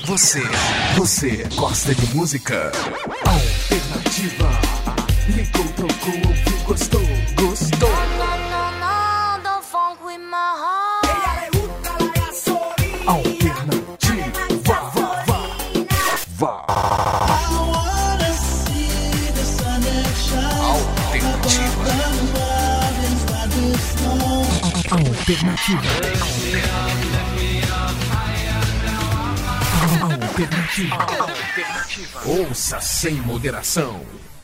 Você gosta de música? Alternativa. Ligou, trocou, ouviu, gostou. Don't funk with my heart. Alternativa. Vá. Alternativa. Ouça sem moderação.